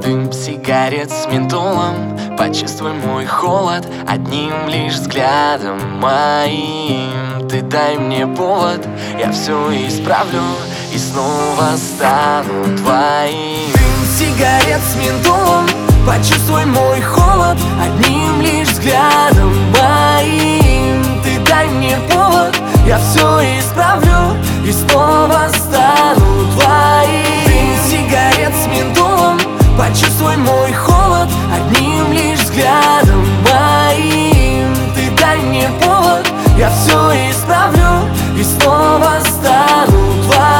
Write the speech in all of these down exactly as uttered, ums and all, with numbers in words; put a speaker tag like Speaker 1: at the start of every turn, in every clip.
Speaker 1: Дым сигарет с ментолом, почувствуй мой холод одним лишь взглядом моим. Ты дай мне повод, я все исправлю и снова стану твоим. Дым сигарет с ментолом, почувствуй мой холод одним лишь взглядом моим. Ты дай мне повод, я все исправлю и снова стану твоим. Дым сигарет с ментолом, почувствуй мой холод одним лишь взглядом моим. Ты дай мне повод, я все исправлю и снова стану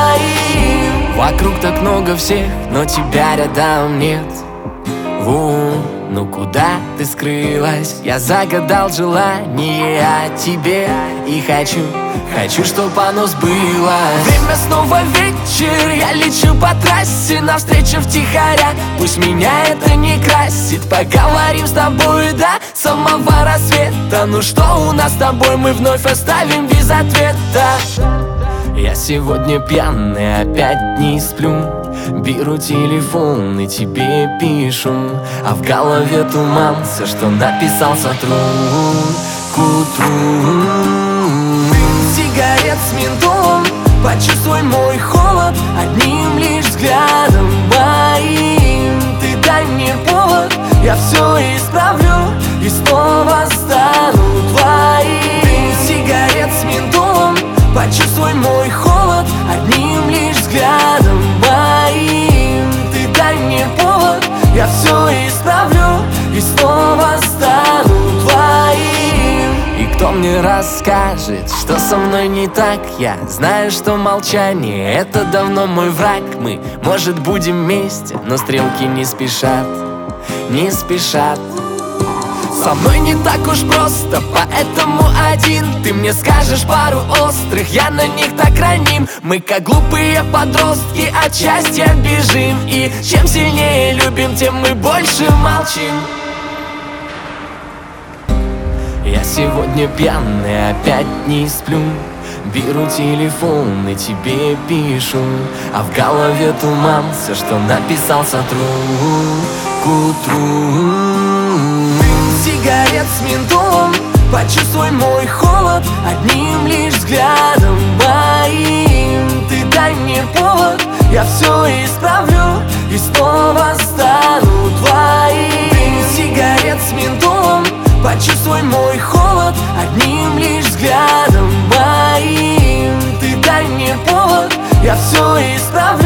Speaker 1: твоим. Вокруг так много всех, но тебя рядом нет. Ву, ну куда ты скрылась? Я загадал желание о тебе и хочу, хочу, чтоб оно сбылось. Время снова вечер, я лечу по трассе навстречу втихаря. Пусть меня это не красит, поговорим с тобой до самого рассвета. Ну что у нас с тобой, мы вновь оставим без ответа. Я сегодня пьяный, опять не сплю. Беру телефон и тебе пишу, а в голове туман, все, что написал, сотру к утру. Дым сигарет с ментолом, почувствуй мой холод одним лишь взглядом моим. Ты дай мне повод, я все исправлю и снова стану твоим. Дым сигарет с ментолом, почувствуй мой холод одним лишь взглядом моим. Ты дай мне повод, я все исправлю и снова стану твоим. И кто мне расскажет, что со мной не так? Я знаю, что молчание — это давно мой враг. Мы, может, будем вместе, но стрелки не спешат, не спешат. Со мной не так уж просто, поэтому один. Ты мне скажешь пару острых, я на них так раним. Мы как глупые подростки от счастья бежим. И чем сильнее любим, тем мы больше молчим. Я сегодня пьяный, опять не сплю. Беру телефон и тебе пишу, а в голове туман, все, что написал, сотру к утру. Сигарет с ментолом, почувствуй мой холод одним лишь взглядом моим. Ты дай мне повод, я все исправлю и снова стану твоим. Дым сигарет с ментолом, почувствуй мой холод одним лишь взглядом моим. Ты дай мне повод, я все исправлю